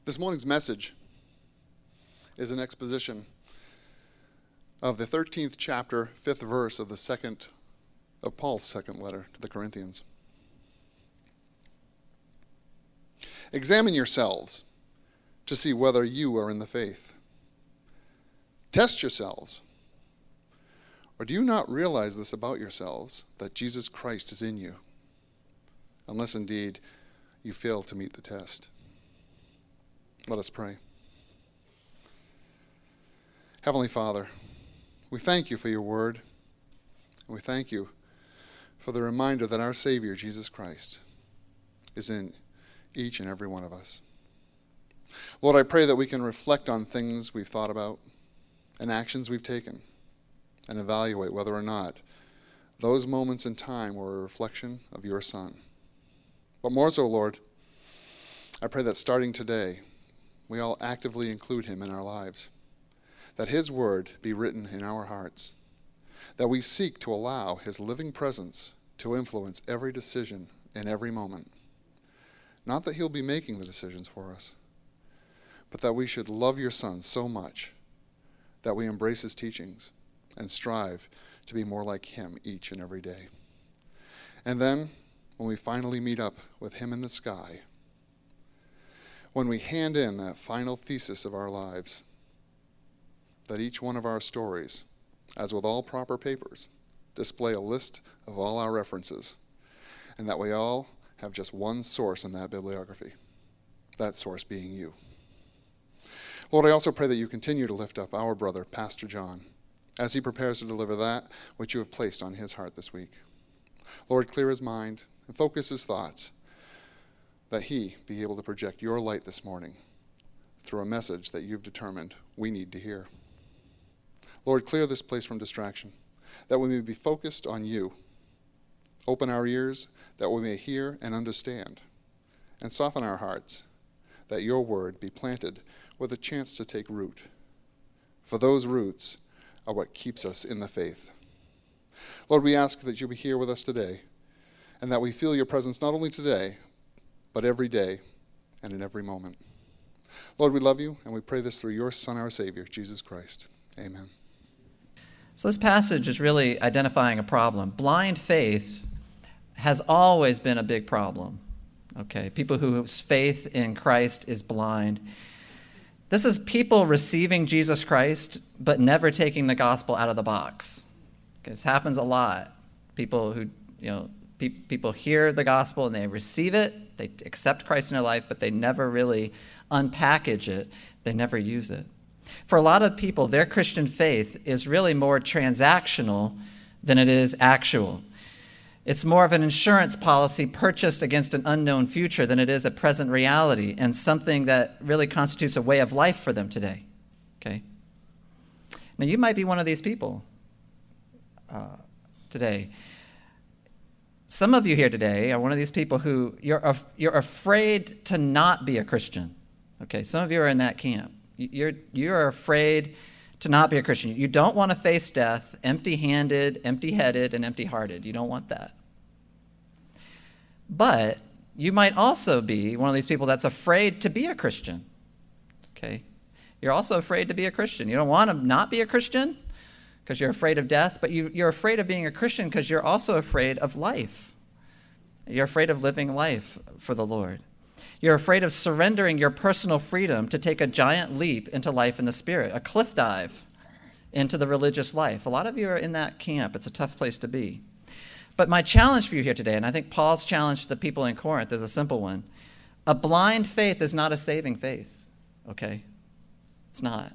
This morning's message is an exposition of the 13th chapter, 5th verse of Paul's second letter to the Corinthians. Examine yourselves to see whether you are in the faith. Test yourselves. Or do you not realize this about yourselves, that Jesus Christ is in you? Unless indeed you fail to meet the test. Let us pray. Heavenly Father, we thank you for your word, and we thank you for the reminder that our Savior, Jesus Christ, is in each and every one of us. Lord, I pray that we can reflect on things we've thought about and actions we've taken and evaluate whether or not those moments in time were a reflection of your Son. But more so, Lord, I pray that starting today, we all actively include him in our lives, that his word be written in our hearts, that we seek to allow his living presence to influence every decision in every moment. Not that he'll be making the decisions for us, but that we should love your Son so much that we embrace his teachings and strive to be more like him each and every day. And then, when we finally meet up with him in the sky, when we hand in that final thesis of our lives, that each one of our stories, as with all proper papers, display a list of all our references, and that we all have just one source in that bibliography, that source being you. Lord, I also pray that you continue to lift up our brother, Pastor John, as he prepares to deliver that which you have placed on his heart this week. Lord, clear his mind and focus his thoughts, that he be able to project your light this morning through a message that you've determined we need to hear. Lord, clear this place from distraction, that we may be focused on you. Open our ears that we may hear and understand, and soften our hearts, that your word be planted with a chance to take root. For those roots are what keeps us in the faith. Lord, we ask that you be here with us today, and that we feel your presence not only today, but every day and in every moment. Lord, we love you, and we pray this through your Son, our Savior, Jesus Christ. Amen. So this passage is really identifying a problem. Blind faith has always been a big problem. Okay, people whose faith in Christ is blind. This is people receiving Jesus Christ, but never taking the gospel out of the box. Okay, this happens a lot. People who, people hear the gospel and they receive it, they accept Christ in their life, but they never really unpackage it. They never use it. For a lot of people, their Christian faith is really more transactional than it is actual. It's more of an insurance policy purchased against an unknown future than it is a present reality and something that really constitutes a way of life for them today. Okay? Now, you might be one of these people today. Some of you here today are one of these people who you're afraid to not be a Christian. Okay, some of you are in that camp. You're afraid to not be a Christian. You don't want to face death empty-handed, empty-headed, and empty-hearted. You don't want that. But you might also be one of these people that's afraid to be a Christian. Okay, you're also afraid to be a Christian. You don't want to not be a Christian because you're afraid of death, but you're afraid of being a Christian because you're also afraid of life. You're afraid of living life for the Lord. You're afraid of surrendering your personal freedom to take a giant leap into life in the Spirit, a cliff dive into the religious life. A lot of you are in that camp. It's a tough place to be. But my challenge for you here today, and I think Paul's challenge to the people in Corinth is a simple one. A blind faith is not a saving faith, okay? It's not.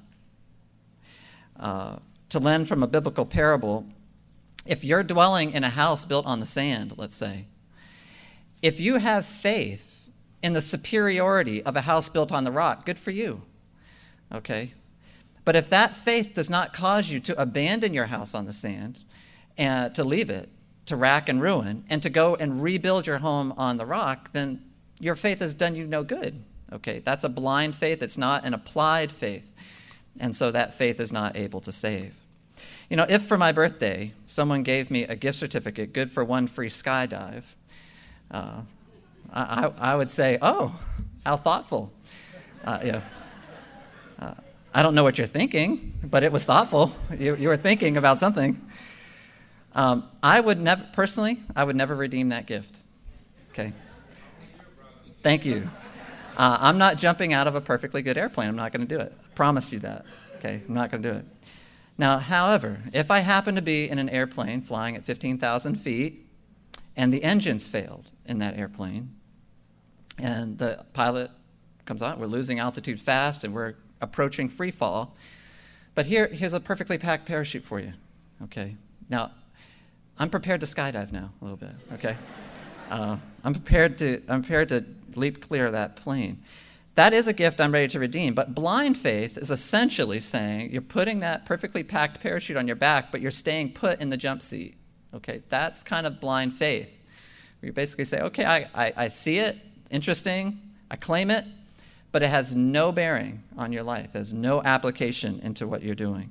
To lend from a biblical parable, if you're dwelling in a house built on the sand, let's say, if you have faith in the superiority of a house built on the rock, good for you, okay? But if that faith does not cause you to abandon your house on the sand and to leave it, to rack and ruin, and to go and rebuild your home on the rock, then your faith has done you no good, okay? That's a blind faith. It's not an applied faith. And so that faith is not able to save. If for my birthday someone gave me a gift certificate good for one free skydive, I would say, oh, how thoughtful. You know, I don't know what you're thinking, but it was thoughtful. You were thinking about something. I would never redeem that gift. Okay. Thank you. I'm not jumping out of a perfectly good airplane. I'm not going to do it. I promise you that. Okay, I'm not going to do it. Now, however, if I happen to be in an airplane flying at 15,000 feet and the engines failed in that airplane and the pilot comes on, we're losing altitude fast and we're approaching free fall, but here's a perfectly packed parachute for you. Okay. Now, I'm prepared to skydive now a little bit. Okay. I'm prepared to leap clear of that plane. That is a gift I'm ready to redeem. But blind faith is essentially saying you're putting that perfectly packed parachute on your back, but you're staying put in the jump seat. Okay, that's kind of blind faith. You basically say, okay, I see it, interesting, I claim it, but it has no bearing on your life. It has no application into what you're doing.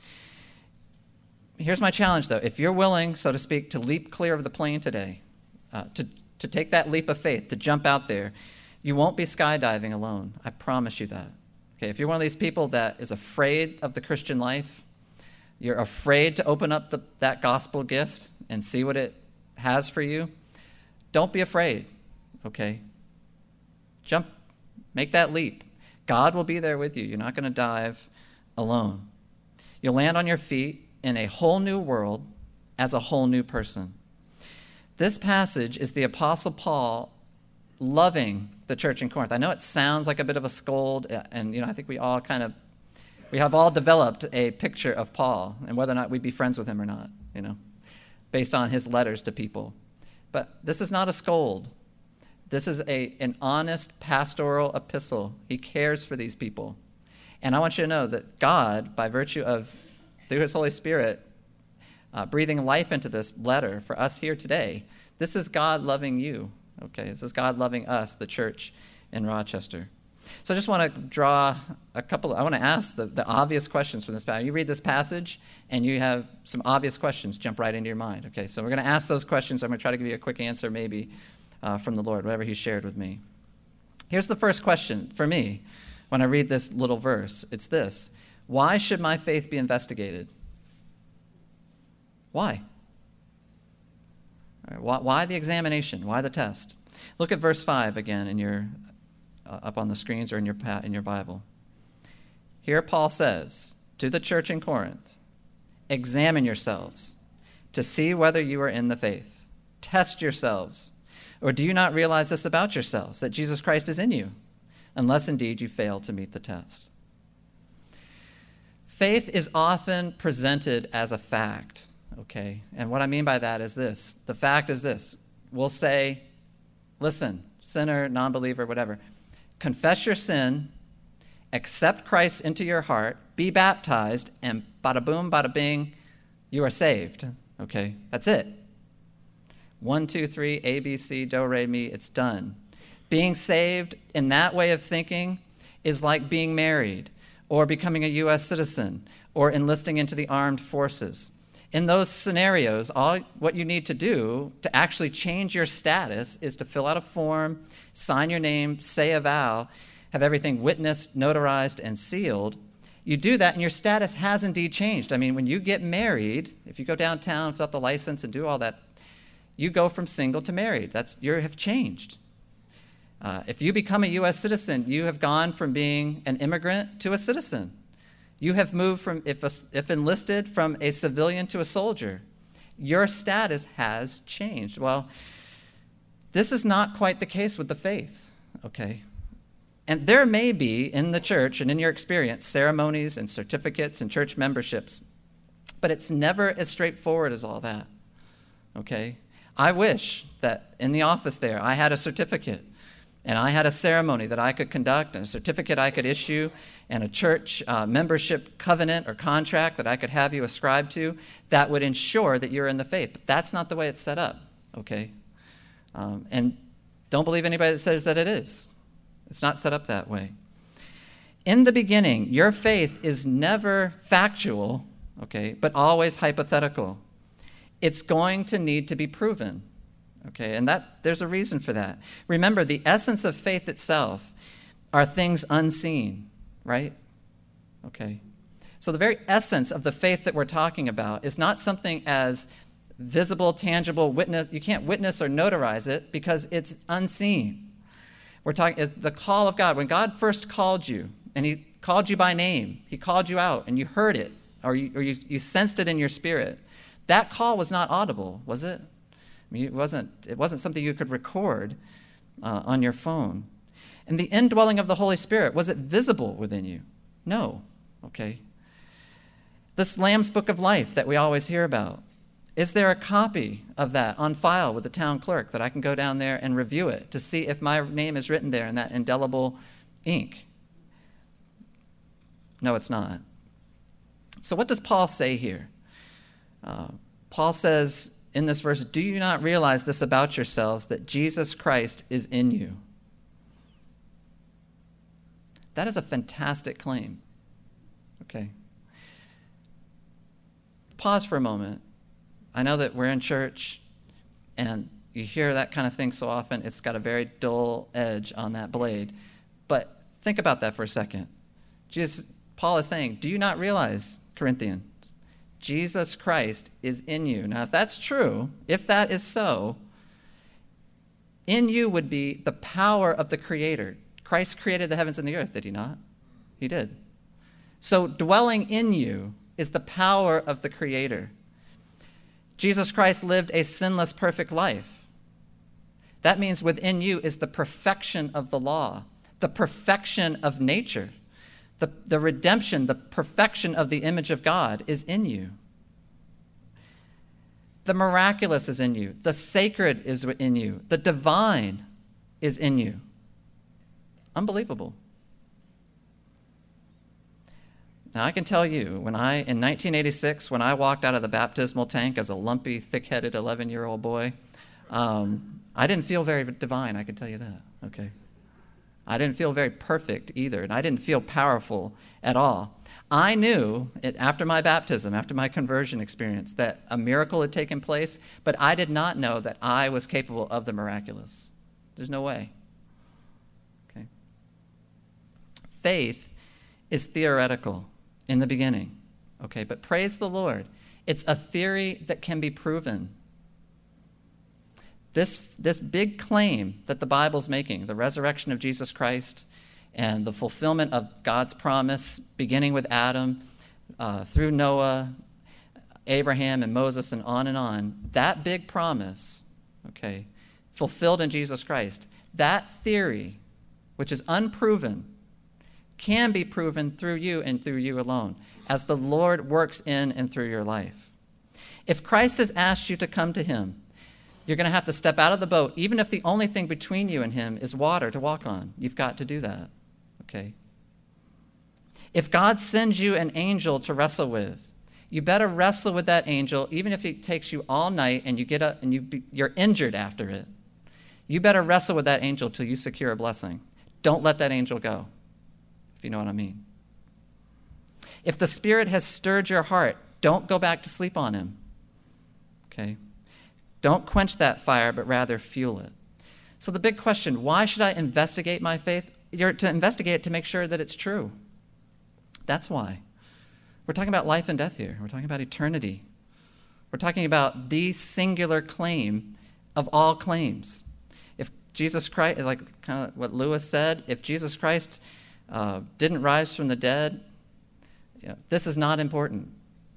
Here's my challenge, though. If you're willing, so to speak, to leap clear of the plane today, to take that leap of faith, to jump out there, you won't be skydiving alone. I promise you that. Okay, if you're one of these people that is afraid of the Christian life, you're afraid to open up that gospel gift and see what it has for you, don't be afraid, okay? Jump, make that leap. God will be there with you. You're not going to dive alone. You'll land on your feet in a whole new world as a whole new person. This passage is the Apostle Paul loving the church in Corinth. I know it sounds like a bit of a scold, and I think we have all developed a picture of Paul and whether or not we'd be friends with him or not, based on his letters to people. But this is not a scold. This is an honest pastoral epistle. He cares for these people. And I want you to know that God, by virtue of, through his Holy Spirit, breathing life into this letter for us here today, this is God loving you. Okay, this is God loving us, the church in Rochester. So I just want to draw I want to ask the obvious questions from this passage. You read this passage and you have some obvious questions jump right into your mind. Okay, so we're going to ask those questions. I'm going to try to give you a quick answer maybe from the Lord, whatever he shared with me. Here's the first question for me when I read this little verse. It's this: why should my faith be investigated? Why? Why the examination? Why the test? Look at verse 5 again in your up on the screens or in your Bible. Here Paul says to the church in Corinth, examine yourselves to see whether you are in the faith. Test yourselves. Or do you not realize this about yourselves, that Jesus Christ is in you, unless indeed you fail to meet the test? Faith is often presented as a fact. Okay, and what I mean by that is this. The fact is this. We'll say, listen, sinner, non-believer, whatever, confess your sin, accept Christ into your heart, be baptized, and bada boom, bada bing, you are saved. Okay, that's it. 1, 2, 3, A, B, C, do, re, mi, it's done. Being saved in that way of thinking is like being married or becoming a U.S. citizen or enlisting into the armed forces. In those scenarios, all what you need to do to actually change your status is to fill out a form, sign your name, say a vow, have everything witnessed, notarized, and sealed. You do that, and your status has indeed changed. I mean, when you get married, if you go downtown, fill out the license, and do all that, you go from single to married. You have changed. If you become a U.S. citizen, you have gone from being an immigrant to a citizen. You have moved from, if enlisted, from a civilian to a soldier. Your status has changed. Well, this is not quite the case with the faith, okay? And there may be in the church and in your experience ceremonies and certificates and church memberships, but it's never as straightforward as all that, okay? I wish that in the office there I had a certificate and I had a ceremony that I could conduct and a certificate I could issue and a church membership covenant or contract that I could have you ascribe to that would ensure that you're in the faith. But that's not the way it's set up, okay? And don't believe anybody that says that it is. It's not set up that way. In the beginning, your faith is never factual, okay, but always hypothetical. It's going to need to be proven. Okay, and there's a reason for that. Remember, the essence of faith itself are things unseen, right? Okay. So the very essence of the faith that we're talking about is not something as visible, tangible, witness. You can't witness or notarize it because it's unseen. We're talking the call of God. When God first called you, and he called you by name, he called you out, and you heard it, or you sensed it in your spirit. That call was not audible, was it? I mean, it wasn't something you could record on your phone. And the indwelling of the Holy Spirit, was it visible within you? No. Okay. This Lamb's Book of Life that we always hear about, is there a copy of that on file with the town clerk that I can go down there and review it to see if my name is written there in that indelible ink? No, it's not. So what does Paul say here? Paul says in this verse, do you not realize this about yourselves, that Jesus Christ is in you? That is a fantastic claim. Okay. Pause for a moment. I know that we're in church and you hear that kind of thing so often, it's got a very dull edge on that blade. But think about that for a second. Paul is saying, do you not realize, Corinthians, Jesus Christ is in you? Now, if that's true, if that is so, in you would be the power of the Creator. Christ created the heavens and the earth, did he not? He did. So dwelling in you is the power of the Creator. Jesus Christ lived a sinless, perfect life. That means within you is the perfection of the law, the perfection of nature. The redemption, the perfection of the image of God is in you. The miraculous is in you. The sacred is in you. The divine is in you. Unbelievable. Now, I can tell you, in 1986, when I walked out of the baptismal tank as a lumpy, thick-headed 11-year-old boy, I didn't feel very divine, I can tell you that, okay? I didn't feel very perfect either, and I didn't feel powerful at all. I knew after my baptism, after my conversion experience, that a miracle had taken place, but I did not know that I was capable of the miraculous. There's no way. Okay. Faith is theoretical in the beginning, okay, but praise the Lord, it's a theory that can be proven. This big claim that the Bible's making, the resurrection of Jesus Christ and the fulfillment of God's promise, beginning with Adam, through Noah, Abraham, and Moses, and on, that big promise, okay, fulfilled in Jesus Christ, that theory, which is unproven, can be proven through you and through you alone, as the Lord works in and through your life. If Christ has asked you to come to him, you're going to have to step out of the boat, even if the only thing between you and him is water to walk on. You've got to do that, okay? If God sends you an angel to wrestle with, you better wrestle with that angel, even if it takes you all night and you get up and you're injured after it. You better wrestle with that angel till you secure a blessing. Don't let that angel go, if you know what I mean. If the Spirit has stirred your heart, don't go back to sleep on him, okay? Don't quench that fire, but rather fuel it. So the big question, why should I investigate my faith? You're to investigate it to make sure that it's true. That's why. We're talking about life and death here. We're talking about eternity. We're talking about the singular claim of all claims. If Jesus Christ, like kind of what Lewis said, if Jesus Christ didn't rise from the dead, this is not important.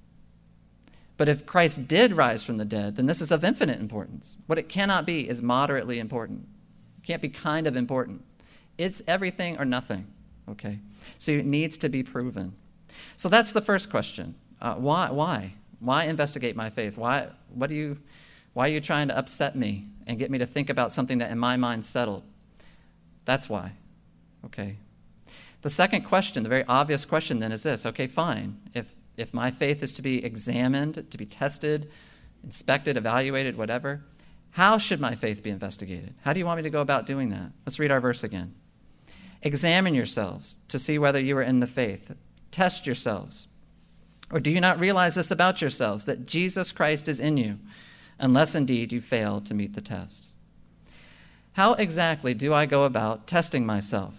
But if Christ did rise from the dead, then this is of infinite importance. What it cannot be is moderately important. It can't be kind of important. It's everything or nothing, okay? So it needs to be proven. So that's the first question. Why? Why investigate my faith? Why are you trying to upset me and get me to think about something that in my mind settled? That's why, okay? The second question, the very obvious question then is this, okay, fine. If my faith is to be examined, to be tested, inspected, evaluated, whatever, how should my faith be investigated? How do you want me to go about doing that? Let's read our verse again. Examine yourselves to see whether you are in the faith. Test yourselves. Or do you not realize this about yourselves, that Jesus Christ is in you, unless indeed you fail to meet the test? How exactly do I go about testing myself?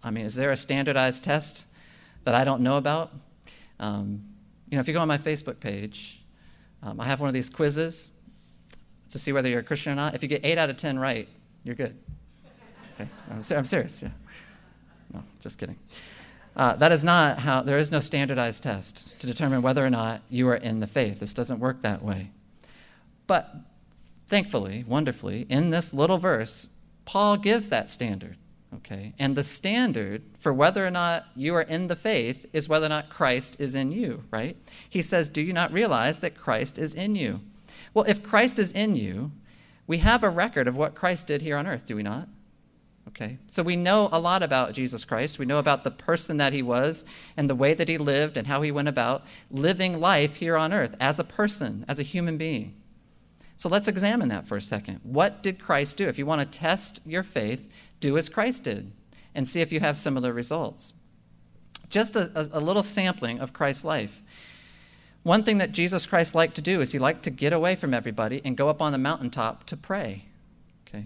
I mean, is there a standardized test that I don't know about? If you go on my Facebook page, I have one of these quizzes to see whether you're a Christian or not. If you get 8 out of 10 right, you're good. Okay, I'm serious, yeah. No, just kidding. That is not how, there is no standardized test to determine whether or not you are in the faith. This doesn't work that way. But thankfully, wonderfully, in this little verse, Paul gives that standard, okay? And the standard for whether or not you are in the faith is whether or not Christ is in you, right? He says, do you not realize that Christ is in you? Well, if Christ is in you, we have a record of what Christ did here on earth, do we not? Okay, so we know a lot about Jesus Christ. We know about the person that he was and the way that he lived and how he went about living life here on earth as a person, as a human being. So let's examine that for a second. What did Christ do? If you want to test your faith, do as Christ did and see if you have similar results. Just a little sampling of Christ's life. One thing that Jesus Christ liked to do is he liked to get away from everybody and go up on the mountaintop to pray. Okay.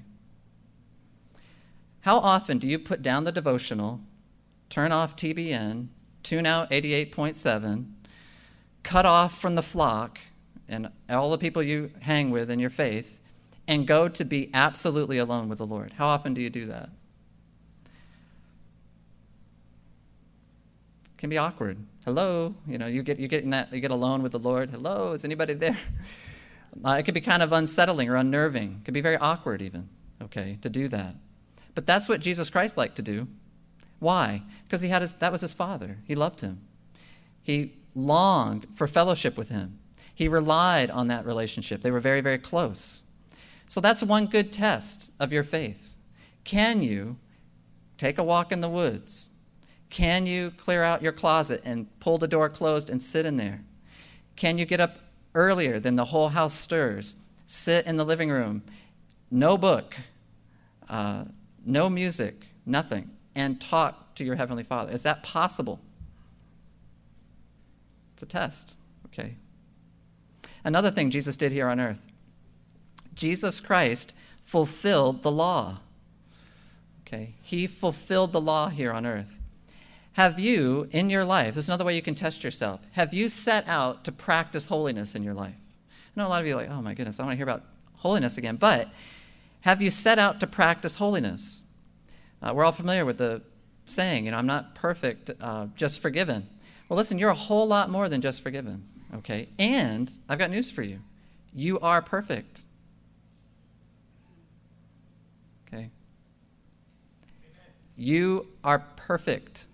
How often do you put down the devotional, turn off TBN, tune out 88.7, cut off from the flock and all the people you hang with in your faith, and go to be absolutely alone with the Lord? How often do you do that? It can be awkward. Hello, you get alone with the Lord. Hello, is anybody there? It could be kind of unsettling or unnerving. It could be very awkward even, okay, to do that. But that's what Jesus Christ liked to do. Why? Because that was his Father. He loved him. He longed for fellowship with him. He relied on that relationship. They were very, very close. So that's one good test of your faith. Can you take a walk in the woods? Can you clear out your closet and pull the door closed and sit in there? Can you get up earlier than the whole house stirs, sit in the living room, no book, no music, nothing, and talk to your Heavenly Father? Is that possible? It's a test, okay? Another thing Jesus did here on earth. Jesus Christ fulfilled the law, okay? He fulfilled the law here on earth. Have you, in your life, this is another way you can test yourself, have you set out to practice holiness in your life? I know a lot of you are like, oh my goodness, I want to hear about holiness again, but have you set out to practice holiness? We're all familiar with the saying, I'm not perfect, just forgiven. Well, listen, you're a whole lot more than just forgiven, okay? And I've got news for you. You are perfect, okay? You are perfect.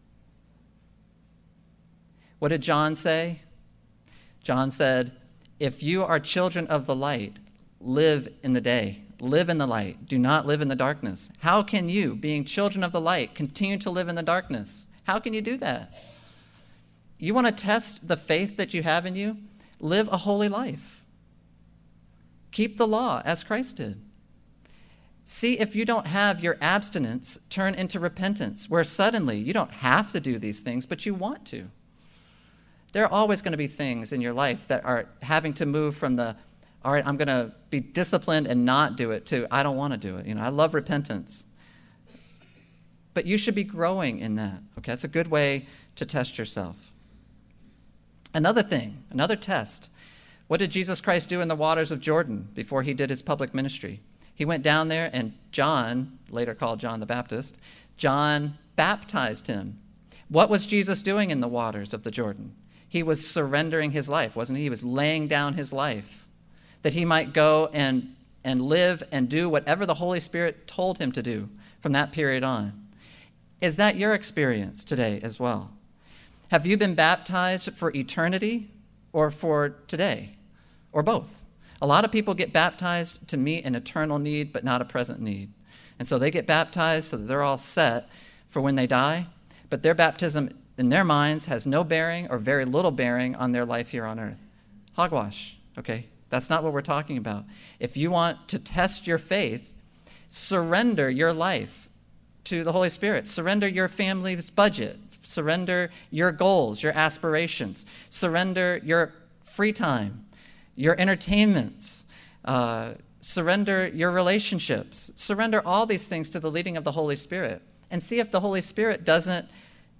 What did John say? John said, if you are children of the light, live in the day. Live in the light. Do not live in the darkness. How can you, being children of the light, continue to live in the darkness? How can you do that? You want to test the faith that you have in you? Live a holy life. Keep the law as Christ did. See if you don't have your abstinence turn into repentance, where suddenly you don't have to do these things, but you want to. There are always going to be things in your life that are having to move from the, all right, I'm going to be disciplined and not do it, to I don't want to do it. I love repentance. But you should be growing in that, okay? That's a good way to test yourself. Another thing, another test. What did Jesus Christ do in the waters of Jordan before he did his public ministry? He went down there, and John, later called John the Baptist, John baptized him. What was Jesus doing in the waters of the Jordan? He was surrendering his life, wasn't he? He was laying down his life that he might go and live and do whatever the Holy Spirit told him to do from that period on. Is that your experience today as well? Have you been baptized for eternity or for today, or both? A lot of people get baptized to meet an eternal need but not a present need. And so they get baptized so that they're all set for when they die, but their baptism in their minds has no bearing or very little bearing on their life here on earth. Hogwash, okay? That's not what we're talking about. If you want to test your faith, surrender your life to the Holy Spirit. Surrender your family's budget. Surrender your goals, your aspirations. Surrender your free time, your entertainments. Surrender your relationships. Surrender all these things to the leading of the Holy Spirit and see if the Holy Spirit doesn't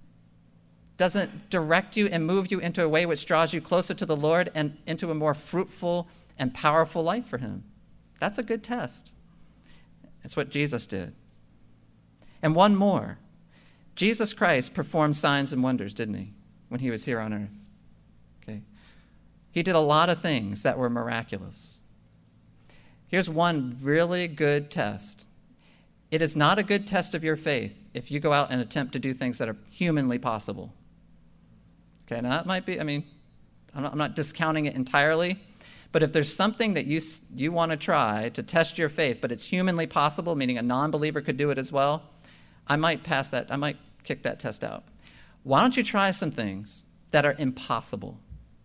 direct you and move you into a way which draws you closer to the Lord and into a more fruitful and powerful life for him. That's a good test. It's what Jesus did. And one more. Jesus Christ performed signs and wonders, didn't he, when he was here on earth? Okay. He did a lot of things that were miraculous. Here's one really good test. It is not a good test of your faith if you go out and attempt to do things that are humanly possible. Okay, now that might be, I'm not discounting it entirely, but if there's something that you want to try to test your faith, but it's humanly possible, meaning a non-believer could do it as well, I might kick that test out. Why don't you try some things that are impossible?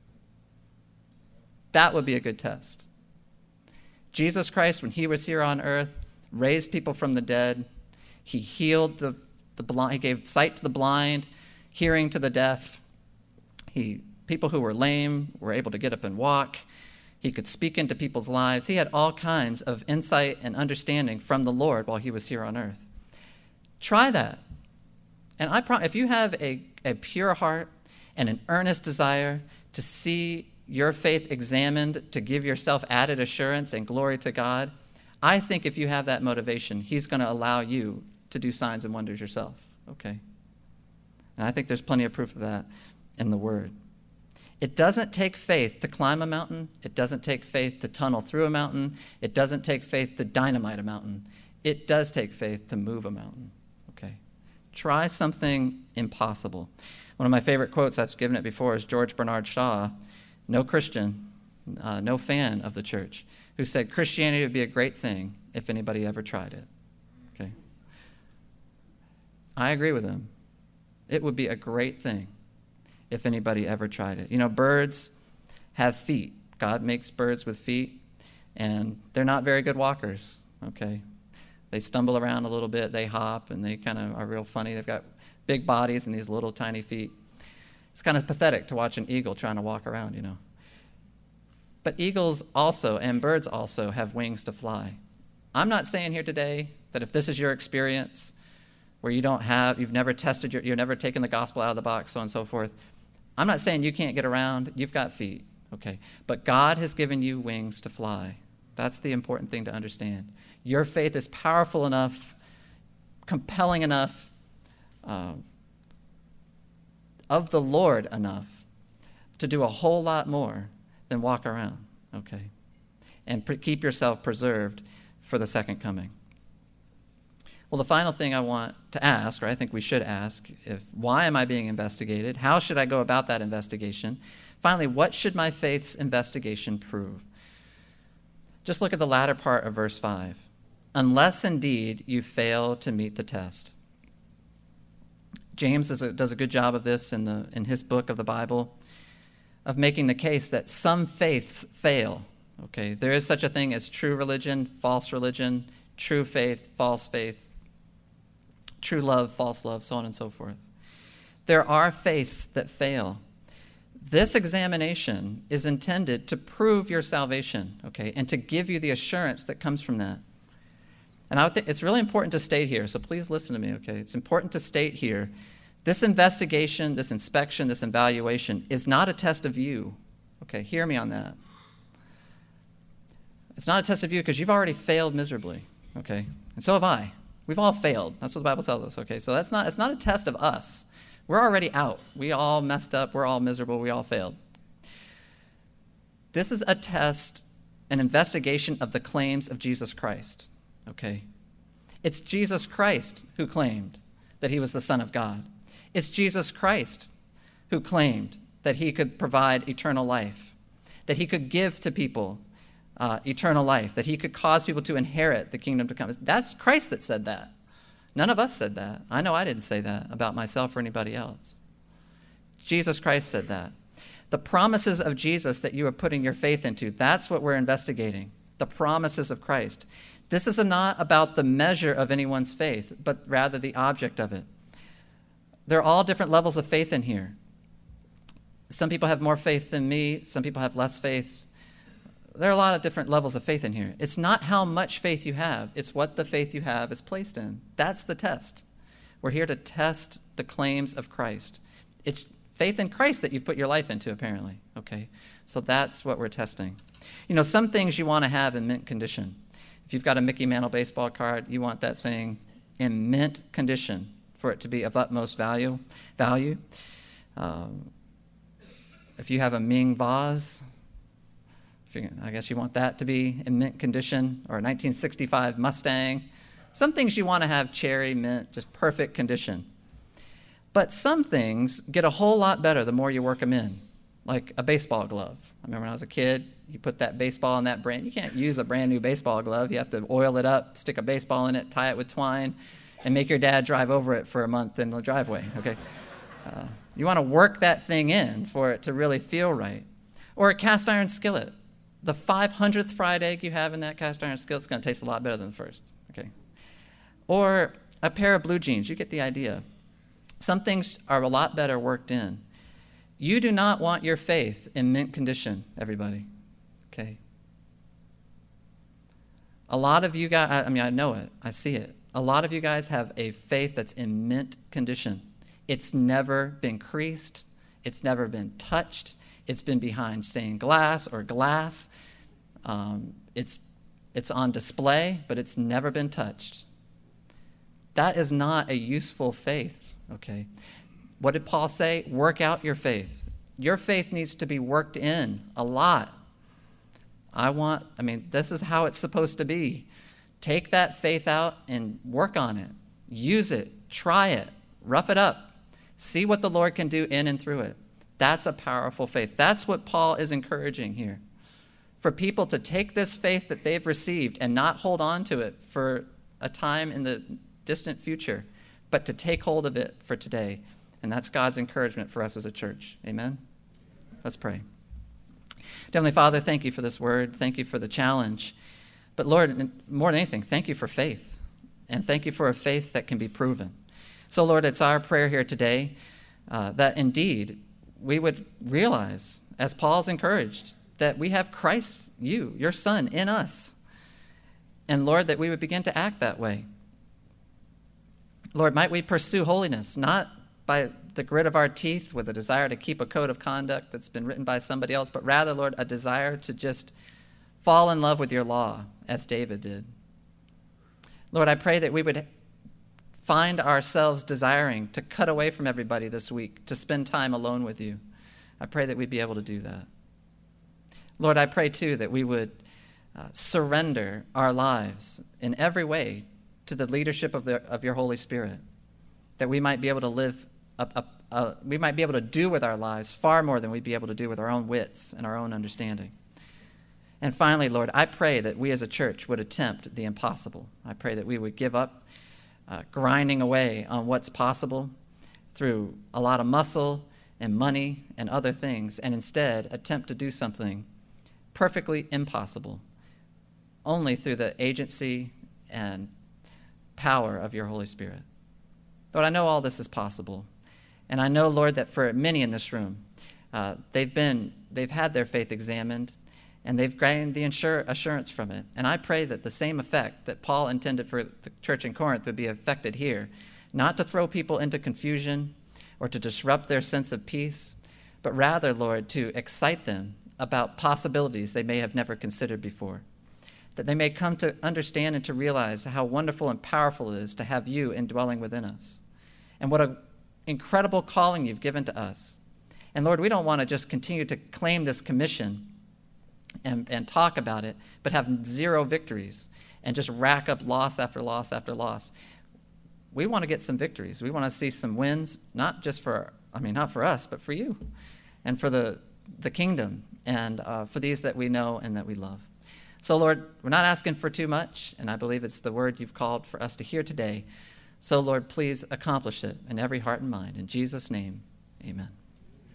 That would be a good test. Jesus Christ, when he was here on earth, raised people from the dead. He healed the blind. He gave sight to the blind, hearing to the deaf. People who were lame were able to get up and walk. He could speak into people's lives. He had all kinds of insight and understanding from the Lord while he was here on earth. Try that. And I promise, if you have a pure heart and an earnest desire to see your faith examined, to give yourself added assurance and glory to God, I think if you have that motivation, he's going to allow you to do signs and wonders yourself, okay? And I think there's plenty of proof of that in the Word. It doesn't take faith to climb a mountain. It doesn't take faith to tunnel through a mountain. It doesn't take faith to dynamite a mountain. It does take faith to move a mountain, okay? Try something impossible. One of my favorite quotes, I've given it before, is George Bernard Shaw, no Christian, no fan of the church, who said Christianity would be a great thing if anybody ever tried it. Okay? I agree with him. It would be a great thing if anybody ever tried it. You know, birds have feet. God makes birds with feet, and they're not very good walkers, okay? They stumble around a little bit, they hop, and they kind of are real funny. They've got big bodies and these little tiny feet. It's kind of pathetic to watch an eagle trying to walk around, you know. But eagles also, and birds also, have wings to fly. I'm not saying here today that if this is your experience, where you've never tested, you've never taken the gospel out of the box, so on and so forth, I'm not saying you can't get around. You've got feet, okay? But God has given you wings to fly. That's the important thing to understand. Your faith is powerful enough, compelling enough, of the Lord enough to do a whole lot more than walk around, okay? And keep yourself preserved for the second coming. Well, the final thing I want to ask, or I think we should ask, why am I being investigated? How should I go about that investigation? Finally, what should my faith's investigation prove? Just look at the latter part of verse 5. Unless indeed you fail to meet the test. James does a good job of this in his book of the Bible, of making the case that some faiths fail. Okay, there is such a thing as true religion, true faith, false faith, true love, false love, so on and so forth. There are faiths that fail. This examination is intended to prove your salvation, okay, and to give you the assurance that comes from that. And I think it's really important to state here, so please listen to me, okay? It's important to state here, this investigation, this inspection, this evaluation is not a test of you, okay? Hear me on that. It's not a test of you because you've already failed miserably, okay? And so have I. We've all failed. That's what the Bible tells us, okay? So it's not a test of us. We're already out. We all messed up. We're all miserable. We all failed. This is a test, an investigation of the claims of Jesus Christ, okay? It's Jesus Christ who claimed that he was the Son of God. It's Jesus Christ who claimed that he could provide eternal life, that he could give to people eternal life, that he could cause people to inherit the kingdom to come. That's Christ that said that. None of us said that. I know I didn't say that about myself or anybody else. Jesus Christ said that. The promises of Jesus that you are putting your faith into, that's what we're investigating, the promises of Christ. This is not about the measure of anyone's faith, but rather the object of it. There are all different levels of faith in here. Some people have more faith than me. Some people have less faith. There are a lot of different levels of faith in here. It's not how much faith you have. It's what the faith you have is placed in. That's the test. We're here to test the claims of Christ. It's faith in Christ that you've put your life into, apparently. Okay, so that's what we're testing. You know, some things you want to have in mint condition. If you've got a Mickey Mantle baseball card, you want that thing in mint condition for it to be of utmost value. If you have a Ming vase, I guess you want that to be in mint condition, or a 1965 Mustang. Some things you want to have cherry, mint, just perfect condition. But some things get a whole lot better the more you work them in, like a baseball glove. I remember when I was a kid, you put that baseball in that you can't use a brand new baseball glove. You have to oil it up, stick a baseball in it, tie it with twine, and make your dad drive over it for a month in the driveway, okay? You want to work that thing in for it to really feel right. Or a cast iron skillet. The 500th fried egg you have in that cast iron skillet is going to taste a lot better than the first, okay? Or a pair of blue jeans. You get the idea. Some things are a lot better worked in. You do not want your faith in mint condition, everybody, okay? A lot of you guys, I know it. I see it. A lot of you guys have a faith that's in mint condition. It's never been creased. It's never been touched. It's been behind stained glass or glass. It's on display, but it's never been touched. That is not a useful faith, okay? What did Paul say? Work out your faith. Your faith needs to be worked in a lot. This is how it's supposed to be. Take that faith out and work on it. Use it. Try it. Rough it up. See what the Lord can do in and through it. That's a powerful faith. That's what Paul is encouraging here. For people to take this faith that they've received and not hold on to it for a time in the distant future, but to take hold of it for today. And that's God's encouragement for us as a church. Amen? Let's pray. Heavenly Father, thank you for this word. Thank you for the challenge. But Lord, more than anything, thank you for faith. And thank you for a faith that can be proven. So Lord, it's our prayer here today that indeed we would realize, as Paul's encouraged, that we have Christ, your Son, in us. And Lord, that we would begin to act that way. Lord, might we pursue holiness, not by the grit of our teeth with a desire to keep a code of conduct that's been written by somebody else, but rather, Lord, a desire to just fall in love with your law, as David did. Lord, I pray that we would find ourselves desiring to cut away from everybody this week, to spend time alone with you. I pray that we'd be able to do that. Lord, I pray, too, that we would surrender our lives in every way to the leadership of your Holy Spirit, that we might be able to live, we might be able to do with our lives far more than we'd be able to do with our own wits and our own understanding. And finally, Lord, I pray that we as a church would attempt the impossible. I pray that we would give up grinding away on what's possible through a lot of muscle and money and other things, and instead attempt to do something perfectly impossible only through the agency and power of your Holy Spirit. Lord, I know all this is possible. And I know, Lord, that for many in this room, they've had their faith examined, and they've gained the assurance from it. And I pray that the same effect that Paul intended for the church in Corinth would be affected here, not to throw people into confusion or to disrupt their sense of peace, but rather, Lord, to excite them about possibilities they may have never considered before, that they may come to understand and to realize how wonderful and powerful it is to have you indwelling within us, and what an incredible calling you've given to us. And Lord, we don't want to just continue to claim this commission and talk about it, but have zero victories and just rack up loss after loss after loss. We want to get some victories. We want to see some wins, not for us, but for you and for the kingdom and for these that we know and that we love. So, Lord, we're not asking for too much, and I believe it's the word you've called for us to hear today. So, Lord, please accomplish it in every heart and mind. In Jesus' name, amen.